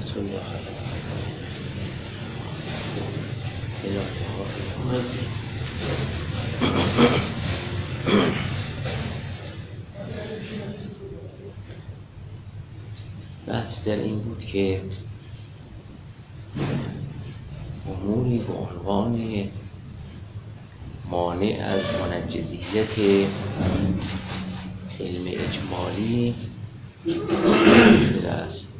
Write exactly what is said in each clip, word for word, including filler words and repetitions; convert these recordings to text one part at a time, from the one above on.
رحمت الله علیه. بحث در این بود که اموری به عنوان مانع از منجزیت علم اجمالی ذکر شده است.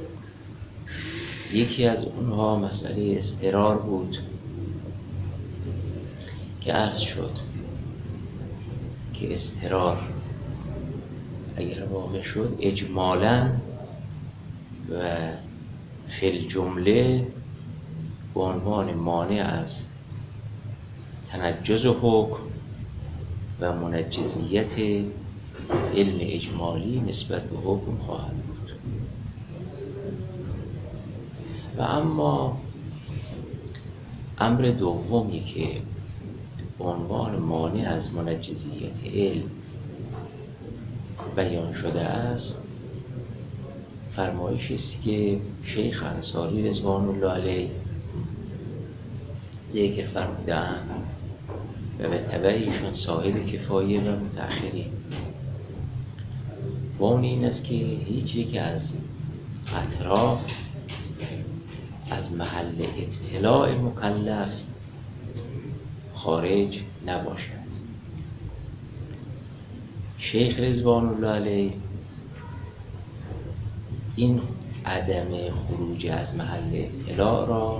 یکی از اونها مسئله اضطرار بود که عرض شد که اضطرار اگر واقع شد اجمالاً و فی الجمله به عنوان مانع از تنجز حکم و منجزیت علم اجمالی نسبت به حکم خواهد بود. و اما امر دومی که به عنوان مانع از منجزیت علم بیان شده است، فرمایشی است که شیخ انصاری رضوان الله علیه ذکر فرمودند و به تبع ایشان صاحب کفایه و متأخرین. و اون این است که هیچ یک از اطراف از محل ابتلاع مکلف خارج نباشد. شیخ رضوان الله علیه این عدم خروج از محل ابتلاع را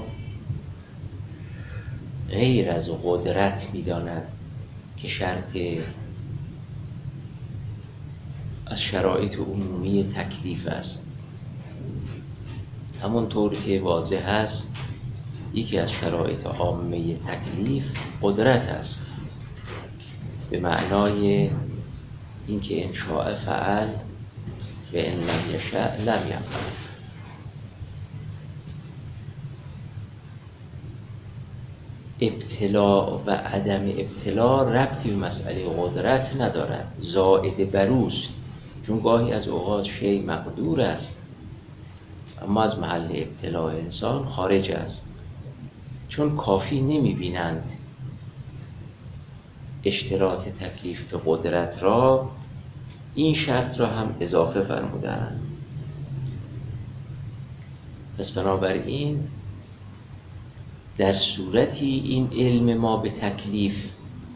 غیر از قدرت می‌داند که شرط از شرایط عمومی تکلیف است. همونطور که واضح است یکی از شرایط عامه تکلیف قدرت است، به معنای اینکه ان شاء فعل و ان لم یشاء لم یفعل. ابتلاع و عدم ابتلاع ربطی به مسئله قدرت ندارد، زائد بروز، چون گاهی از اوقات شیء مقدور است اما از محل ابتلاع انسان خارج است، چون کافی نمی بینند اشتراط تکلیف به قدرت را، این شرط را هم اضافه فرمودند. پس بنابراین در صورتی این علم ما به تکلیف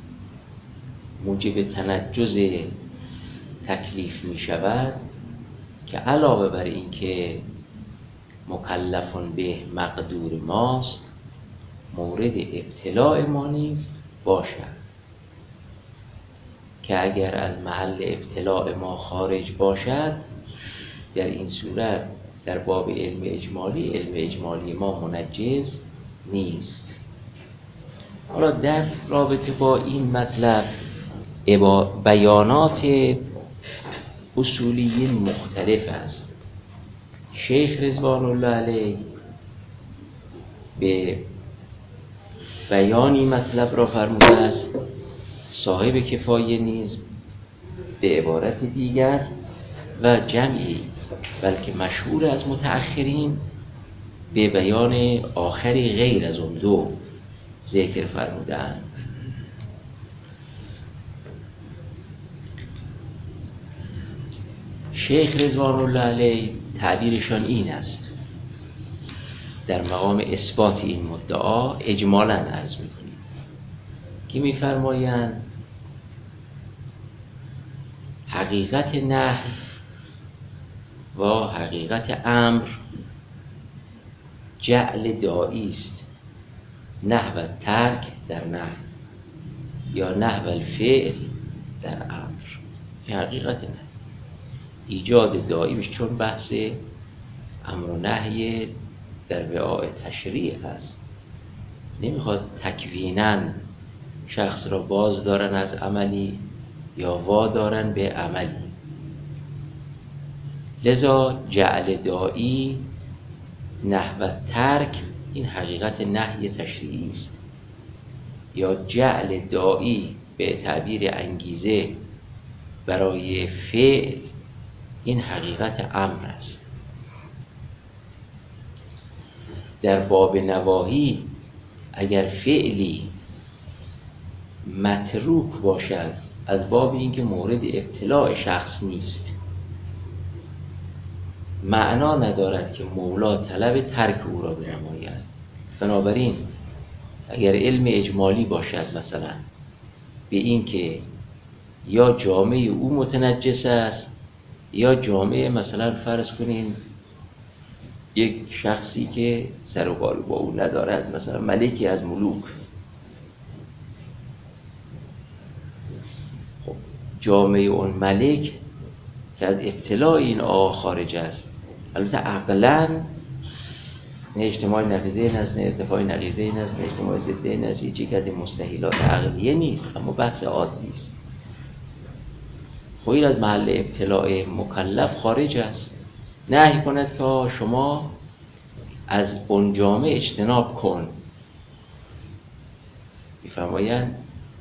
موجب تنجز تکلیف می شود که علاوه بر این که مکلفون به مقدور ماست، مورد ابتلاع ما نیز باشد، که اگر از محل ابتلاع ما خارج باشد، در این صورت در باب علم اجمالی علم اجمالی ما منجز نیست. حالا در رابطه با این مطلب بیانات اصولیین مختلف است. شیخ رضوان الله علیه به بیانی مطلب را فرموده است، صاحب کفایه نیز به عبارت دیگر و جمعی بلکه مشهور از متأخرین به بیان آخری غیر از اون دو ذکر فرمودند. شیخ رضوان الله علیه تعبیرشان این است، در مقام اثبات این مدعا اجمالاً عرض می‌کنیم که می‌فرمایند حقیقت نهی و حقیقت امر جعل داعی است، نحو ترک در نهی یا نحو الفعل در امر. این حقیقت نهی ایجاد داعی بشه، چون بحث امر و نهی در وعاء تشریع است، نمیخواد تکویناً شخص را باز دارن از عملی یا وا دارن به عملی. لذا جعل داعی نحو ترک این حقیقت نهی تشریعی است، یا جعل داعی به تعبیر انگیزه برای فعل این حقیقت امر است. در باب نواهی اگر فعلی متروک باشد از باب اینکه مورد ابتلاع شخص نیست، معنا ندارد که مولا طلب ترک او را بنماید. بنابراین اگر علم اجمالی باشد مثلا به این که یا جامعه او متنجس است یا جامعه مثلا فرض کنین یک شخصی که سر و کار با او ندارد، مثلا ملکی از ملوک، خب جامعه اون ملک که از ابتلاع این آقا خارج است، البته عقلاً نه اجتماع نقیضین است نه ارتفاع نقیضین است نه اجتماع ضدین است، هیچ یک از این مستحیلات عقلیه نیست، اما بحث عادی است. خب این از محل ابتلاع مکلف خارج است. نهی کند که شما از اون جامعه اجتناب کن، می‌فرمایند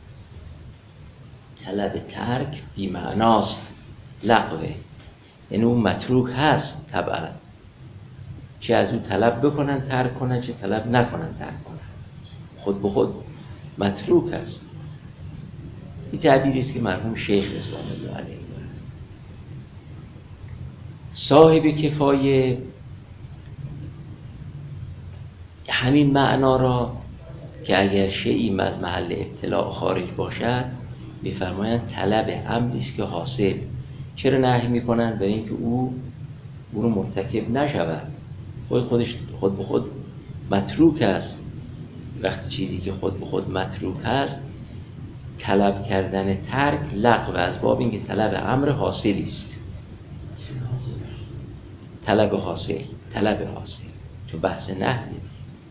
طلب ترک بی معناست، لغوه، یعنی اون متروک هست طبعا، چه از او طلب بکنن ترک کنن چه طلب نکنن ترک کنن، خود به خود متروک است. این تعبیری است که مرحوم شیخ رضوان الله علیه دارد. صاحب کفایه همین معنا را که اگر شیئی از محل ابتلاع خارج باشد می‌فرمایند طلب امری است که حاصل. چرا نهی می‌کنند؟ برای اینکه او او رو مرتکب نشود، خود خودش خود به خود متروک است. وقتی چیزی که خود به خود متروک است طلب کردن ترک لغو از باب اینکه طلب امر حاصلی است، طلب حاصل طلب حاصل تو بحث نهی.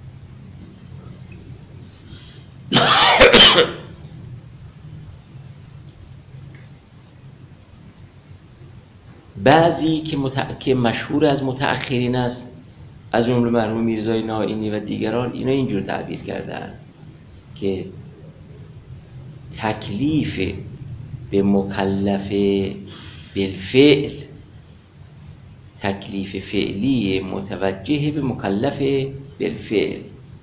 بعضی که, مت... که مشهور از متأخرین است، از جمله مرحوم میرزای نائینی و دیگران، اینا اینجور تعبیر کردن که تکلیف به مکلف بالفعل، تکلیف فعلی متوجه به مکلف بالفعل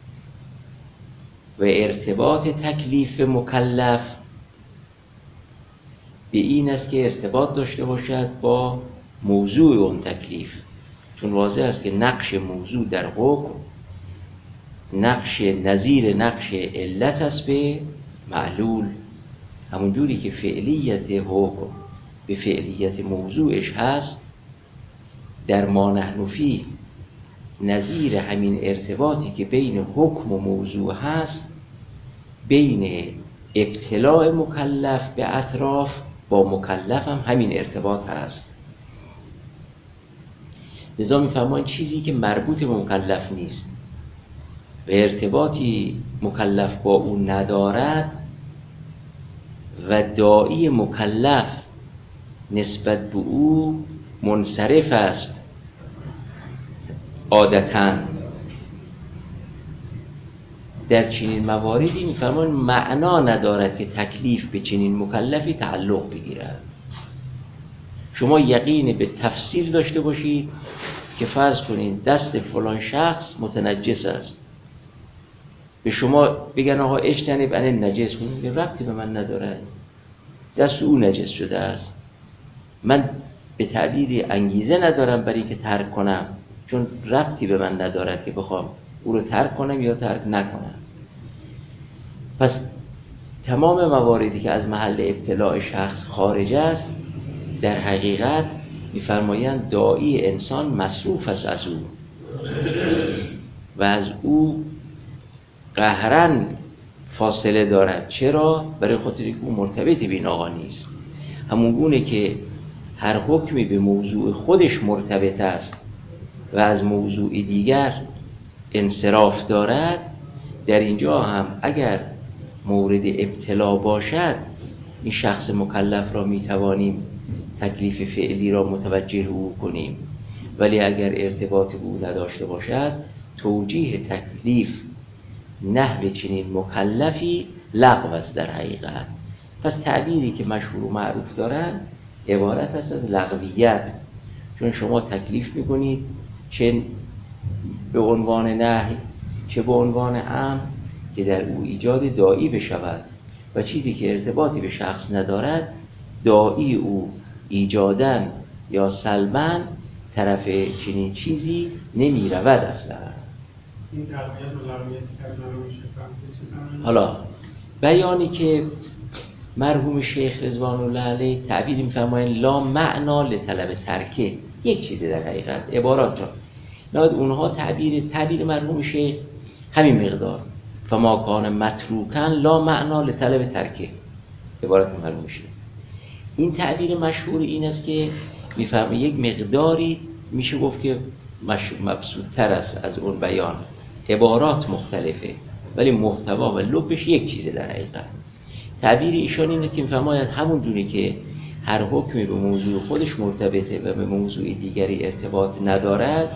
و ارتباط تکلیف مکلف به این است که ارتباط داشته باشد با موضوع اون تکلیف، چون واضح است که نقش موضوع در حکم نقش نظیر نقش علت است به معلول، همون جوری که فعلیت حکم به فعلیت موضوعش هست، در ما نحن فیه نظیر همین ارتباطی که بین حکم و موضوع هست بین ابتلاع مکلف به اطراف با مکلف هم همین ارتباط هست. لذا می‌فرمایند چیزی که مربوط به مکلف نیست و ارتباطی مکلف با او ندارد و داعی مکلف نسبت به او منصرف است عادتاً، در چنین مواردی می‌فرمایند معنا ندارد که تکلیف به چنین مکلفی تعلق بگیرد. شما یقین به تفسیر داشته باشید که فرض کنید دست فلان شخص متنجس است، به شما بگن آقا اجتنب عن النجس، میگه ربطی به من ندارد، دست او نجس شده است، من به تعبیری انگیزه ندارم برای اینکه ترک کنم، چون ربطی به من ندارد که بخوام او رو ترک کنم یا ترک نکنم. پس تمام مواردی که از محل ابتلاع شخص خارج است در حقیقت می‌فرمایند داعی انسان مصروف است از او و از او قهراً فاصله دارد. چرا؟ برای خاطر که او مرتبط به این آقا نیست. همون گونه که هر حکمی به موضوع خودش مرتبط است و از موضوع دیگر انصراف دارد، در اینجا هم اگر مورد ابتلا باشد این شخص مکلف را میتوانیم تکلیف فعلی را متوجه او کنیم، ولی اگر ارتباط او نداشته باشد توجیه تکلیف نحو چنین مکلفی لغو است در حقیقت. پس تعبیری که مشهور و معروف دارن عبارت است از لغویت، چون شما تکلیف میکنید چه به عنوان نهی چه به عنوان امر که در او ایجاد داعی بشود و چیزی که ارتباطی به شخص ندارد داعی او ایجادن یا سلبن طرف چنین چیزی نمی رود اصلا. حالا بیانی که مرحوم شیخ رضوان الله علیه تعبیر می‌فرمایند لا معنا لطلب ترکه، یک چیزی در حقیقت عبارات را نهاد اونها تعبیر تعبیر مرحوم شیخ همین مقدار فما کان متروکن لا معنا لطلب ترکه، عبارت مرحوم شیخ. این تعبیر مشهور این است که میفهمه یک مقداری میشه گفت که مبسوط‌تر است از اون بیان، عبارات مختلفه ولی محتوا و لبش یک چیزه در حقیقت. تعبیر ایشان اینه که میفرماید همون جوری که هر حکمی به موضوع خودش مرتبطه و به موضوع دیگری ارتباط ندارد،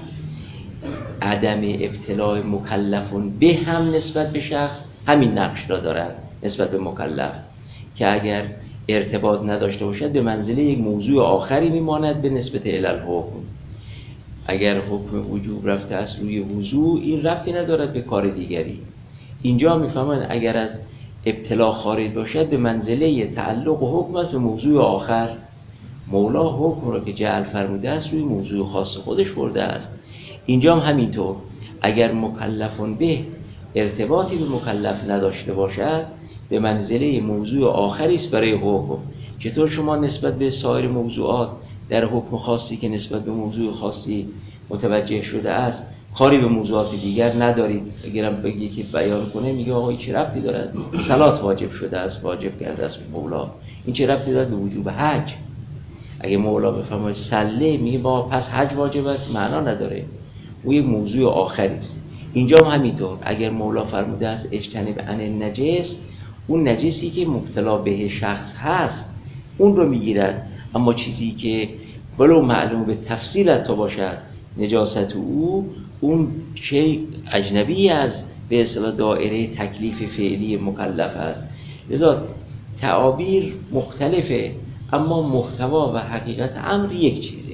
عدم ابتلاء مکلفون به هم نسبت به شخص همین نقش را دارد نسبت به مکلف که اگر ارتباط نداشته باشد به منزله یک موضوع آخری میماند به نسبت الالحکم. اگر حکم وجوب رفته است روی وضوع این ربطی ندارد به کار دیگری. اینجا میفهمن اگر از ابتلا خارج باشد به منزله تعلق و حکم است به موضوع آخر. مولا حکم را که جعل فرموده است روی موضوع خاص خودش برده است. اینجا هم همینطور اگر مکلفون به ارتباطی به مکلف نداشته باشد به منزله موضوع آخری است برای حکم. چطور شما نسبت به سایر موضوعات در حکم خاصی که نسبت به موضوع خاصی متوجه شده است کاری به موضوعات دیگر ندارید؟ اگرم بگی که بیان کنه میگه آقا این چه ربطی دارد؟ صلات واجب شده است، واجب کرده است مولا، این چه ربطی دارد به وجوب حج؟ اگه مولا بفرماید صله میگه با پس حج واجب است، معنا نداره، او یک موضوع آخری است. اینجا هم همینطور اگر مولا فرموده است اجتنب عن النجس، اون نجسی که مبتلا به شخص هست اون رو میگیرد، اما چیزی که ولو معلوم به تفصیل حتی باشد نجاست او اون شیء اجنبی از به اصطلاح دایره تکلیف فعلی مکلف است. لذا تعابیر مختلفه اما محتوا و حقیقت امر یک چیزه.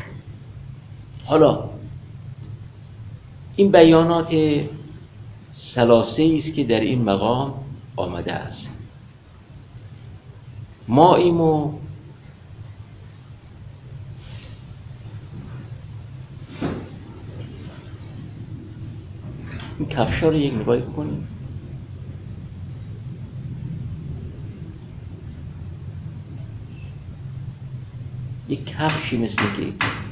حالا این بیانات ثلاثه است که در این مقام آمده است. ما ایمو این کفشا رو یک نگاهی بکنیم. یک کفشی مثل که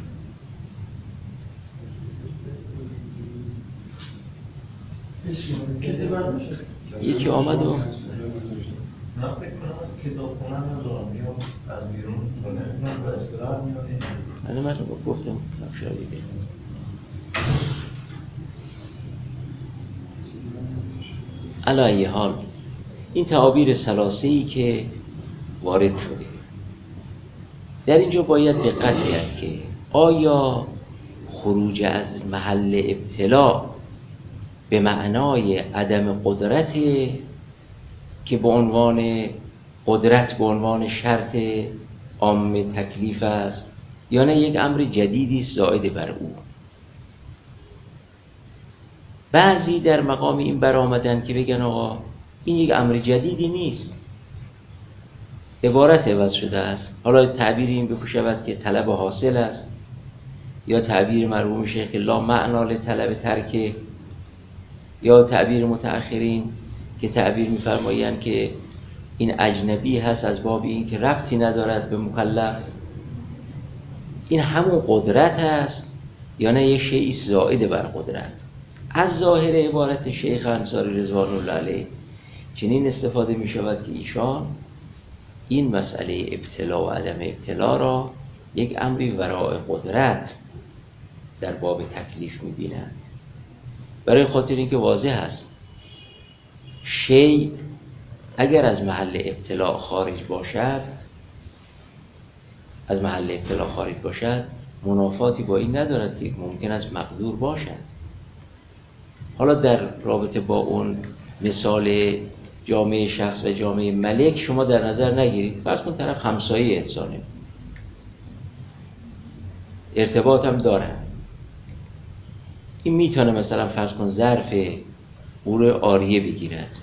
یکی آمد و من فکر کنم از کتاب خونه ندارم یا از بیرون کنه من با استراحت میانه من من رو گفتم کفشا رو دیگه. علی ای حال این تعابیر ثلاثه‌ای که وارد شده در اینجا باید دقت کرد که آیا خروج از محل ابتلا به معنای عدم قدرت که به عنوان قدرت به عنوان شرط عام تکلیف است یا نه یک امر جدیدی زائد بر او؟ بعضی در مقام این برآمدن که بگن آقا این یک امر جدیدی نیست، عبارت عوض شده است. حالا تعبیر این بکشود که طلب حاصل است یا تعبیر مرحوم شیخ لا معنا لطلب ترکه یا تعبیر متأخرین که تعبیر می‌فرمایند که این اجنبی هست از باب این که ربطی ندارد به مکلف. این همون قدرت است یا نه یک شیء زائد بر قدرت؟ از ظاهر عبارت شیخ انصاری رضوان الله علیه چنین استفاده می شود که ایشان این مسئله ابتلا و عدم ابتلا را یک امری وراء قدرت در باب تکلیف می بینند. برای خاطر اینکه واضح است شیء اگر از محل ابتلا خارج باشد از محل ابتلا خارج باشد منافاتی با این ندارد که ممکن است مقدور باشد. حالا در رابطه با اون مثال جامعه شخص و جامعه ملک شما در نظر نگیرید، فرض کن طرف همسایه انسانه، ارتباط هم دارن، این میتونه مثلا فرض کن ظرف اور آریه بگیرد،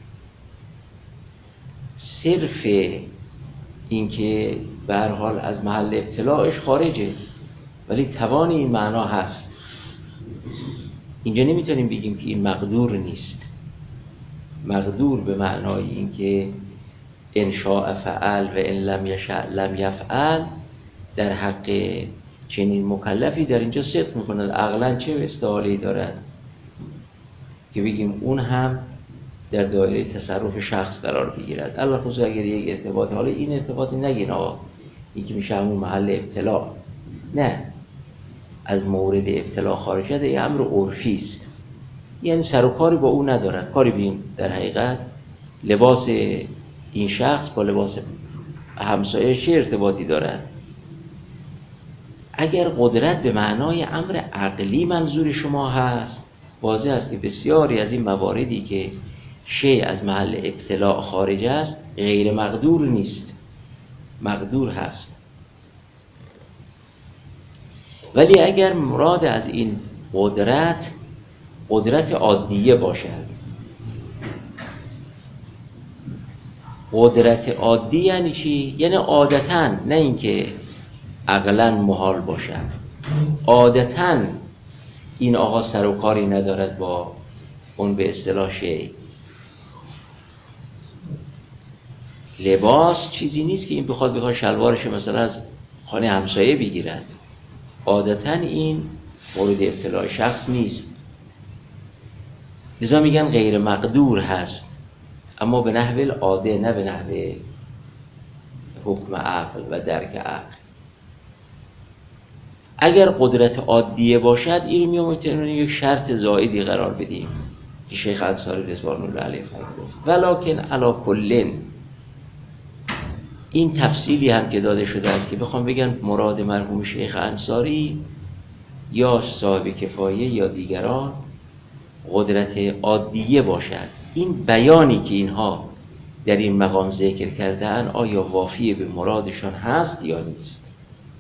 صرف اینکه به هر حال از محل ابتلاعش خارجه ولی توان این معنا هست. اینجا نمیتونیم بگیم که این مقدور نیست. مقدور به معنای اینکه ان شاء فعل و ان لم یشاء لم یفعل در حق چنین مکلفی در اینجا صدق میکند. عقلا چه استحاله‌ای دارد که بگیم اون هم در دایره تصرف شخص قرار بگیرد. الله خصوصا اگر یک ارتباط، حالا این ارتباط نگین آقا این که میشه همون محل ابتلا، نه، از مورد ابتلا خارج شده، این امر عرفی است، یعنی سر و کاری با او ندارد. کاری بیم در حقیقت لباس این شخص با لباس همسایه چه ارتباطی دارد. اگر قدرت به معنای امر عقلی منظور شما هست، واضح است که بسیاری از این مواردی که شیء از محل ابتلاع خارج است غیر مقدور نیست، مقدور هست. ولی اگر مراد از این قدرت قدرت عادیه باشد، قدرت عادی یعنی چی؟ یعنی عادتاً، نه اینکه عقلاً محال باشد، عادتاً این آقا سر و کاری ندارد با اون به اصطلاح شیء. لباس چیزی نیست که این بخواد بخواد شلوارش مثلا از خانه همسایه بگیرد، عادتاً این مورد ابتلاع شخص نیست، لذا میگن غیر مقدور هست، اما به نحو العاده، نه به نحو حکم عقل و درک عقل. اگر قدرت عادیه باشد این رو میتونیم یک شرط زائدی قرار بدیم که شیخ انصاری رضوان الله علیه فرمود. ولکن علی کل، این تفصیلی هم که داده شده است که بخوام بگن مراد مرحوم شیخ انصاری یا صاحب کفایه یا دیگران قدرت عادیه باشد، این بیانی که اینها در این مقام ذکر کردن آیا وافی به مرادشان هست یا نیست.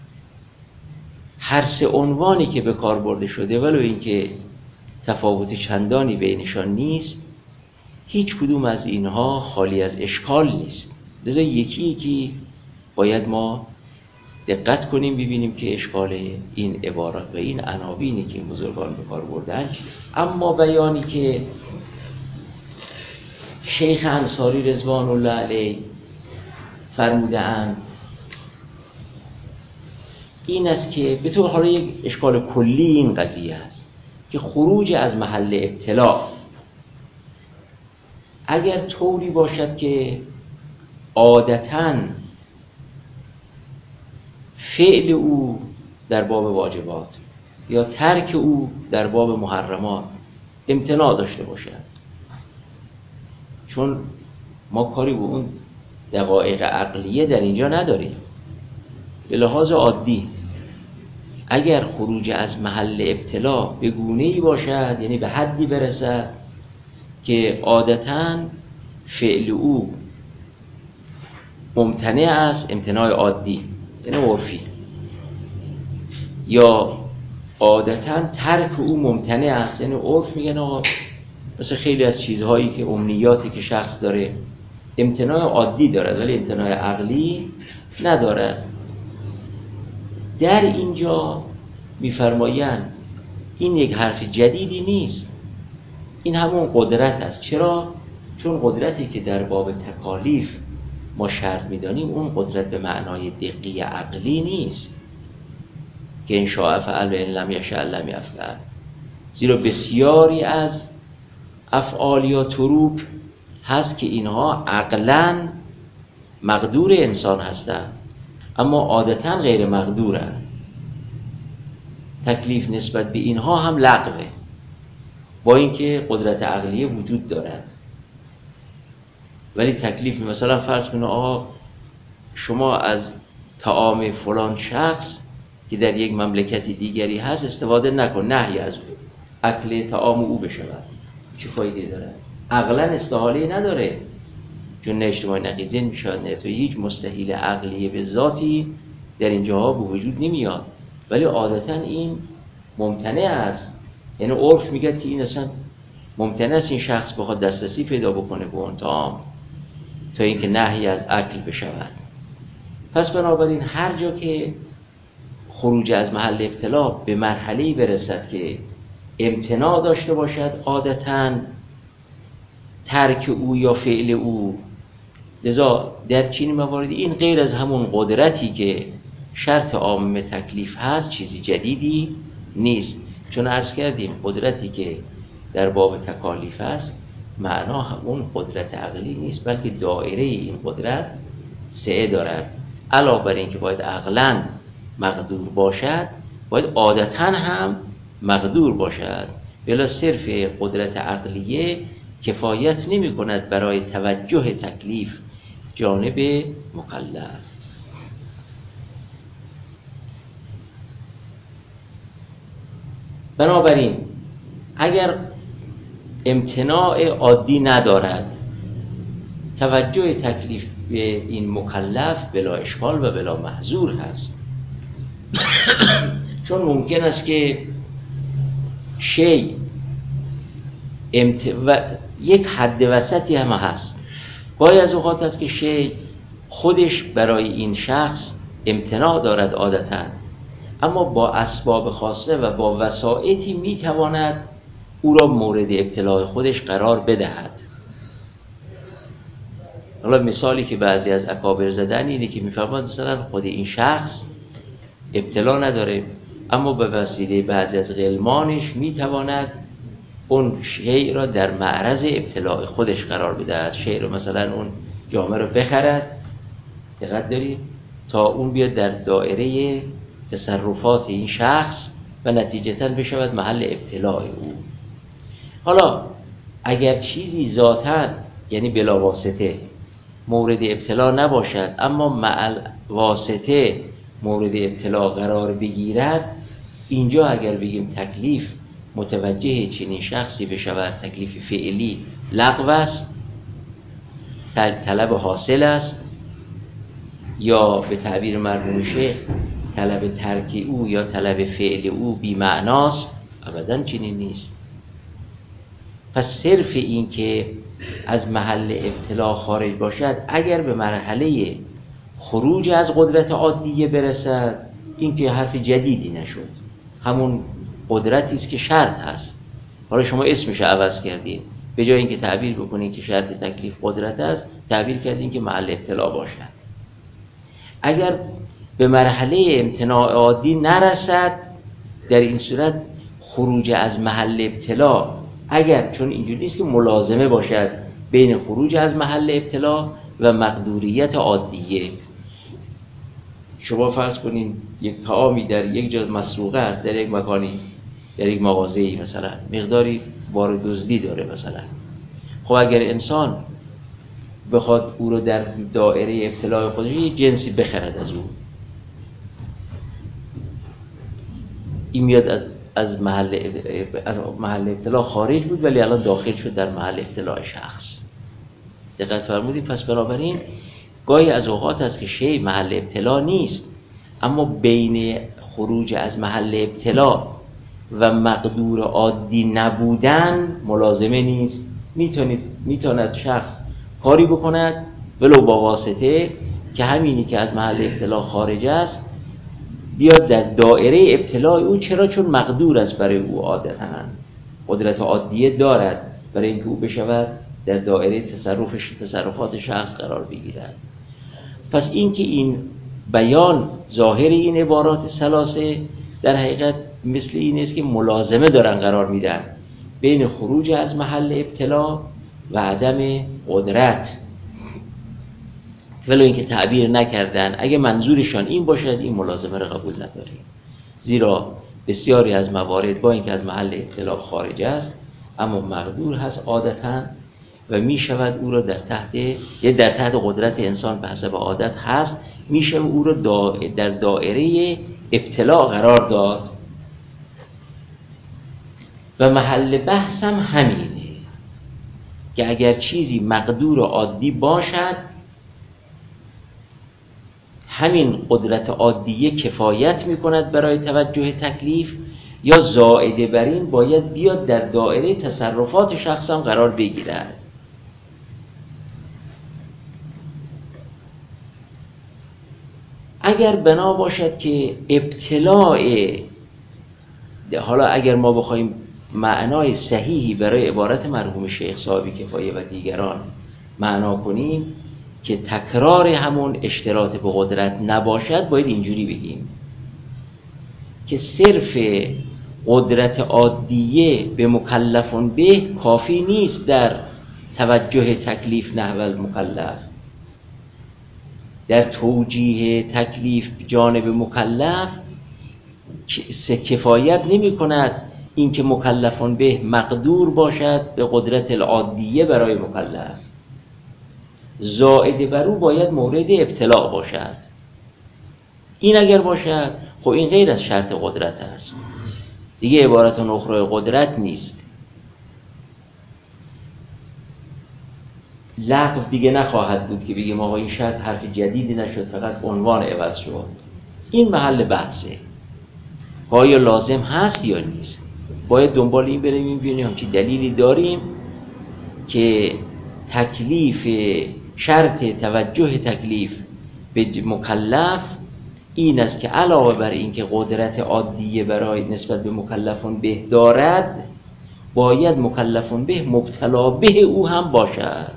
هر سه عنوانی که به کار برده شده ولو اینکه تفاوت چندانی بینشان نیست، هیچ کدوم از اینها خالی از اشکال نیست، لذا یکی یکی باید ما دقت کنیم ببینیم که اشکال این عبارات و این عناوینی که این بزرگان به کار بردن چیست. اما بیانی که شیخ انصاری رضوان الله علیه فرموده اند این است که به طور حالا یک اشکال کلی این قضیه است که خروج از محل ابتلاع اگر طوری باشد که عادتاً فعل او در باب واجبات یا ترک او در باب محرمات امتناع داشته باشد، چون ما کاری به اون دقایق عقلیه در اینجا نداریم، به لحاظ عادی اگر خروج از محل ابتلا به گونه‌ای باشد، یعنی به حدی برسد که عادتاً فعل او ممتنع است، امتناع عادی یعنی عرفی، یا عادتاً ترک او ممتنع است یعنی عرف میگن آقا مثل خیلی از چیزهایی که امنیاتی که شخص داره امتناع عادی دارد ولی امتناع عقلی ندارد. در اینجا میفرمایند این یک حرف جدیدی نیست، این همون قدرت است. چرا؟ چون قدرتی که در باب تکالیف ما شرط میدانیم اون قدرت به معنای دقیق عقلی نیست که ان شاء فعل و ان لم یشاء لم یفعل، زیرا بسیاری از افعال یا تروک هست که اینها عقلاً مقدور انسان هستند اما عادتاً غیر مقدورند. تکلیف نسبت به اینها هم لغوه با اینکه قدرت عقلیه وجود دارد، ولی تکلیف مثلا فرض کنه آقا شما از طعام فلان شخص که در یک مملکتی دیگری هست استفاده نکن، نهی از اکل طعام او بشود، چه فایده داره؟ عقلا استحاله نداره، چون نه اجتماع نقیضین میشود نه تو هیچ مستحیل عقلیه به ذاتی در اینجاها به وجود نمیاد، ولی عادتا این ممتنع است یعنی عرف میگه که این اصلا ممکن است این شخص بخواد دسترسی پیدا بکنه به اون طعام تا اینکه نهی از اکل بشود. پس بنابراین هر جا که خروج از محل ابتلا به مرحله‌ای برسد که امتناع داشته باشد، عادتاً ترک او یا فعل او، لذا در چنین مواردی این غیر از همون قدرتی که شرط عام تکلیف هست چیزی جدیدی نیست. چون عرض کردیم قدرتی که در باب تکالیف است معنا اون قدرت عقلی نیست، بلکه دایره این قدرت سعه دارد. علاوه بر این که باید عقلاً مقدور باشد، باید عادتاً هم مقدور باشد. بلا صرف قدرت عقلیه کفایت نمی کند برای توجه تکلیف جانب مکلف. بنابراین اگر امتناع عادی ندارد، توجه تکلیف به این مکلف بلا اشکال و بلا محظور هست. چون ممکن است که شی امت... و یک حد وسطی هم هست. گاهی از اوقات است که شی خودش برای این شخص امتناع دارد عادتاً، اما با اسباب خاصه و با وسائطی میتواند او را مورد ابتلاع خودش قرار بدهد. حالا مثالی که بعضی از اکابر زدن اینه که میفرماد مثلا خود این شخص ابتلا نداره، اما به وسیله بعضی از غلمانش میتواند اون شیء را در معرض ابتلاع خودش قرار بدهد. شیء رو مثلا اون جامعه رو بخرد، دقت دارید، تا اون بیاد در دایره تصرفات این شخص و نتیجتاً بشود محل ابتلاع او. حالا اگر چیزی ذاتاً یعنی بلا واسطه مورد ابتلا نباشد، اما مع واسطه مورد ابتلا قرار بگیرد، اینجا اگر بگیم تکلیف متوجه چنین شخصی بشود، تکلیف فعلی لغو است، طلب حاصل است، یا به تعبیر مرحوم شیخ طلب ترک او یا طلب فعل او بی معناست، ابداً چنین نیست. پس صرف این که از محل ابتلا خارج باشد، اگر به مرحله خروج از قدرت عادیه برسد، این که حرف جدیدی نشد، همون قدرتی است که شرط هست. حالا شما اسمش عوض کردین، به جای اینکه تعبیر بکنین که شرط تکلیف قدرت است، تعبیر کردین که محل ابتلا باشد. اگر به مرحله امتناع عادی نرسد، در این صورت خروج از محل ابتلا، اگر چون اینجوری نیست که ملازمه باشد بین خروج از محل ابتلا و مقدوریت عادیه. شما فرض کنین یک طعامی در یک جا مسروقه است، در یک مکانی، در یک مغازه‌ای مثلا مقداری بار دزدی داره مثلا. خب اگر انسان بخواد او رو در دایره ابتلاع خودش یک جنسی بخرد از او، این میاد از از محل از محل ابتلا خارج بود ولی الان داخل شد در محل ابتلاع شخص. دقت فرمودید؟ پس بنابراین گاهی از اوقات است که شی محل ابتلا نیست، اما بین خروج از محل ابتلا و مقدور عادی نبودن ملازمه نیست. میتونید میتواند شخص کاری بکند ولو با واسطه که همینی که از محل ابتلا خارج است بیاد در دایره ابتلاع او. چرا؟ چون مقدور است برای او، عادتاً قدرت عادیه دارد برای اینکه او بشود در دایره تصرفش تصرفات شخص قرار بگیرد. پس این که این بیان ظاهر این عبارات ثلاثه در حقیقت مثل این است که ملازمه دارن قرار میدن بین خروج از محل ابتلا و عدم قدرت، ولو اینکه تعبیر نکردن. اگه منظورشان این باشد این ملازمه را قبول نداریم، زیرا بسیاری از موارد با اینکه از محل ابتلا خارج است اما مقدور هست عادتاً و می شود او را در تحت یا در تحت قدرت انسان به حسب عادت هست، می شود او را در دایره ابتلا قرار داد. و محل بحث هم همینه که اگر چیزی مقدور عادی باشد، همین قدرت عادیه کفایت می کند برای توجه تکلیف، یا زائده بر این باید بیاد در دایره تصرفات شخص هم قرار بگیرد. اگر بنا باشد که ابتلاع، حالا اگر ما بخوایم معنای صحیحی برای عبارت مرحوم شیخ صاحب کفایه و دیگران معنا کنیم که تکرار همون اشتراط به قدرت نباشد، باید اینجوری بگیم که صرف قدرت عادیه به مکلفون به کافی نیست در توجه تکلیف نحو المکلف، در توجیه تکلیف جانب مکلف کفایت نمی کند این که مکلفون به مقدور باشد به قدرت العادیه برای مکلف، زائد بر او باید مورد ابتلاع باشد. این اگر باشد خب این غیر از شرط قدرت است، دیگه عبارت اخرى قدرت نیست. لغو دیگه نخواهد بود که بگیم آقا این شرط حرف جدیدی نشد، فقط عنوان عوض شد. این محل بحثه، آیا لازم هست یا نیست. باید دنبال این بریم ببینیم همچی دلیلی داریم که تکلیف، شرط توجه تکلیف به مکلف این است که علاوه بر این که قدرت عادیه برای نسبت به مکلفون به دارد، باید مکلفون به مبتلا به او هم باشد.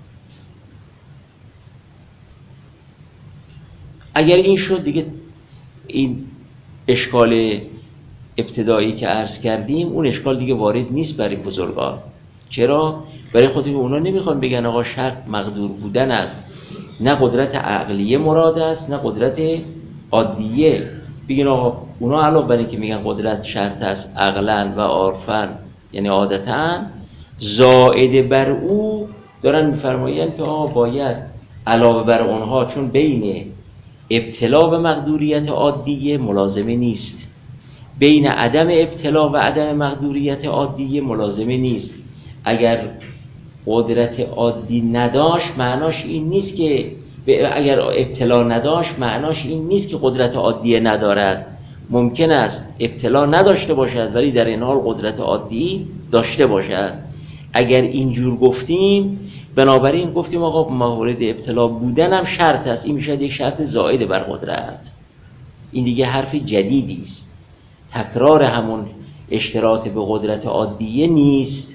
اگر این شد دیگه این اشکال ابتدایی که عرض کردیم اون اشکال دیگه وارد نیست برای بزرگان. چرا؟ برای خودی اونا نمیخوان بگن آقا شرط مقدور بودن است، نه قدرت عقلیه مراد است نه قدرت عادیه. بگین آقا اونا علاوه بر اینکه میگن قدرت شرط است عقلاً و عرفاً یعنی عادتاً، زائد بر او دارن میفرمایند که آقا باید علاوه بر اونها، چون بین ابتلا و مقدوریت عادیه ملازمه نیست، بین عدم ابتلا و عدم مقدوریت عادیه ملازمه نیست. اگر قدرت عادی نداشت معناش این نیست که اگر ابتلا نداشت معناش این نیست که قدرت عادی ندارد. ممکن است ابتلا نداشته باشد ولی در این حال قدرت عادی داشته باشد. اگر اینجور گفتیم، بنابراین گفتیم آقا مورد ابتلا بودن هم شرط است، این میشه یک شرط زائد بر قدرت. این دیگه حرف جدیدی است، تکرار همون اشتراط به قدرت عادیه نیست.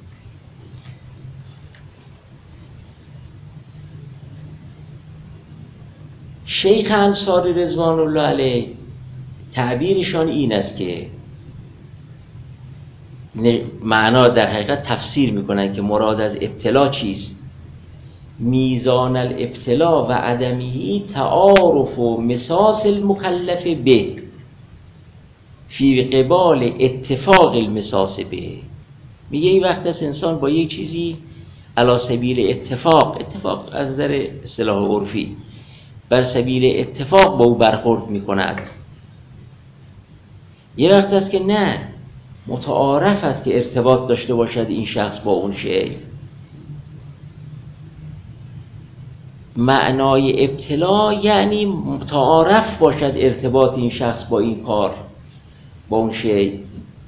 شیخ انصاری رضوان الله علیه تعبیرشان این است که معنا در حقیقت تفسیر میکنن که مراد از ابتلا چیست. میزان الابتلا و عدمی تعارف و مساس المکلف به فی قبال اتفاق المساس به. میگه این وقت است انسان با یک چیزی علی سبیل اتفاق، اتفاق از نظر اصطلاح عرفی بر سبیل اتفاق با او برخورد میکند. یه وقت است که نه، متعارف است که ارتباط داشته باشد این شخص با اون شیء. معنای ابتلا یعنی متعارف باشد ارتباط این شخص با این کار، با اون شیء.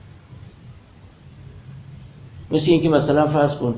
مثل این که مثلا فرض کن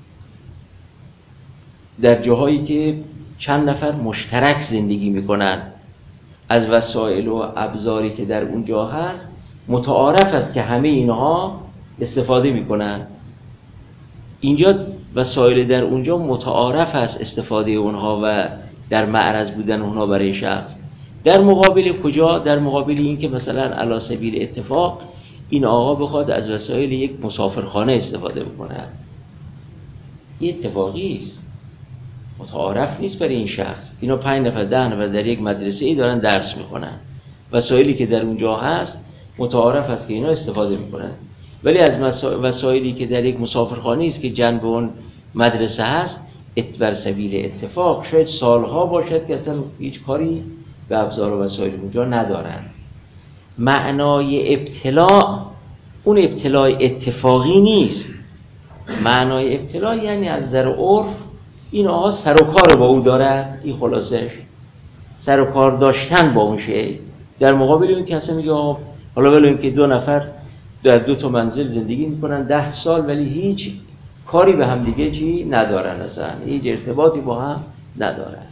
در جاهایی که چند نفر مشترک زندگی میکنن، از وسایل و ابزاری که در اونجا هست متعارف است که همه اینها استفاده میکنن. اینجا وسایل در اونجا متعارف است استفاده اونها و در معرض بودن اونها برای شخص. در مقابل کجا؟ در مقابل این که مثلا علی سبیل اتفاق این آقا بخواد از وسایل یک مسافرخانه استفاده بکنه، این اتفاقی است، متعارف نیست برای این شخص. اینا پنج نفر ده نفر در یک مدرسه ای دارن درس میخونن، وسایلی که در اونجا هست متعارف است که اینا استفاده میکنن. ولی از وسایلی که در یک مسافرخانه است که جنب اون مدرسه هست، بر سبیل اتفاق شاید سالها باشد که اصلا هیچ کاری به ابزار و وسایل اونجا ندارن. معنای ابتلا اون ابتلای اتفاقی نیست. معنای ابتلا یعنی از نظر عرف این آقا سر و کار با او دارد، این خلاصش سر و کار داشتن با اون شیء، در مقابل اون که اصلا میگه آقا حالا ولی اینکه دو نفر در دو تا منزل زندگی میکنن ده سال ولی هیچ کاری به هم دیگه چی ندارن، اصلا هیچ ارتباطی با هم ندارن.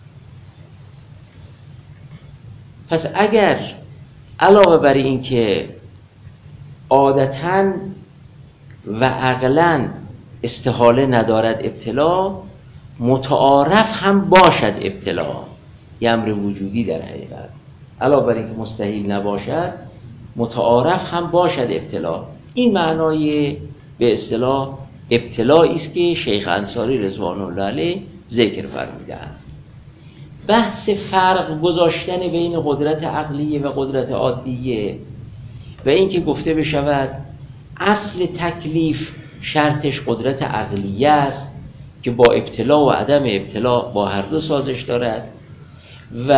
پس اگر علاوه بر این که عادتاً و عقلاً استحاله ندارد ابتلا، متعارف هم باشد ابتلا، یه امر وجودی در حقیقت، علاوه بر این که مستحیل نباشد متعارف هم باشد ابتلا. این معنای به اصطلاح ابتلایی است که شیخ انصاری رضوان الله علیه ذکر فرمودند. بحث فرق گذاشتن بین قدرت عقلیه و قدرت عادیه و این که گفته بشود اصل تکلیف شرطش قدرت عقلیه است که با ابتلا و عدم ابتلا با هر دو سازش دارد و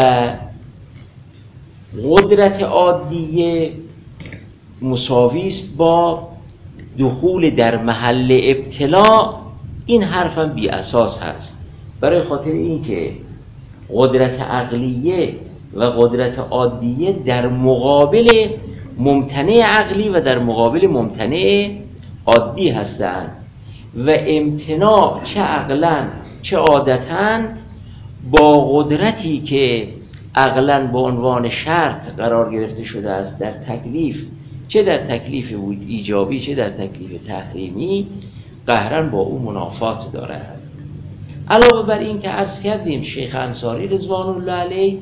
قدرت عادیه مساوی است با دخول در محل ابتلا، این حرفم بی اساس هست، برای خاطر این که قدرت عقلیه و قدرت عادیه در مقابل ممتنع عقلی و در مقابل ممتنع عادی هستند و امتناع چه عقلاً چه عادتاً با قدرتی که عقلاً به عنوان شرط قرار گرفته شده است در تکلیف، چه در تکلیف ایجابی چه در تکلیف تحریمی، قهراً با او منافات دارد. علاوه بر این که عرض کردیم شیخ انصاری رضوان الله علیه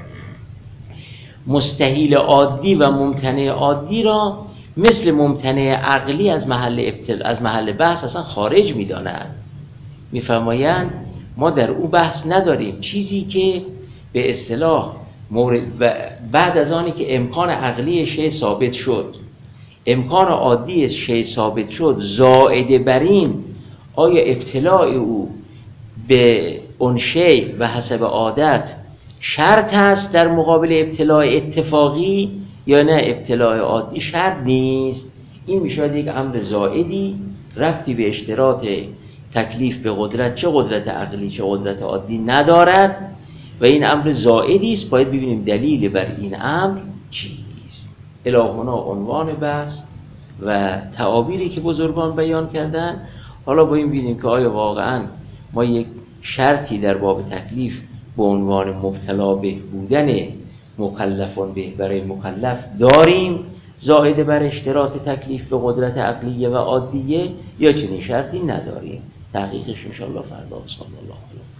مستحیل عادی و ممتنع عادی را مثل ممتنع عقلی از محل ابتل از محل بحث اصلا خارج می‌دانند. می‌فرمایند ما در او بحث نداریم، چیزی که به اصطلاح مورد بعد از آنی که امکان عقلی شی ثابت شد، امکان عادی شی ثابت شد، زائد بر این آیا ابتلاع او به اون شی و حسب عادت شرط است در مقابل ابتلاع اتفاقی یا نه ابتلاع عادی شرط نیست. این میشه یک امر زائدی ربطی به اشتراط تکلیف به قدرت چه قدرت عقلی چه قدرت عادی ندارد و این امر زائدی است. باید ببینیم دلیل بر این امر چیست. الهنا عنوان بحث و تعابیری که بزرگان بیان کردن. حالا با این ببینیم که آیا واقعاً ما یک شرطی در باب تکلیف به عنوان مبتلا به بودن مکلفان به برای مکلف داریم زائد بر اشتراط تکلیف به قدرت عقلیه و عادیه یا چنین شرطی نداریم. تحقیقش انشاءالله فردا. صلی الله علیه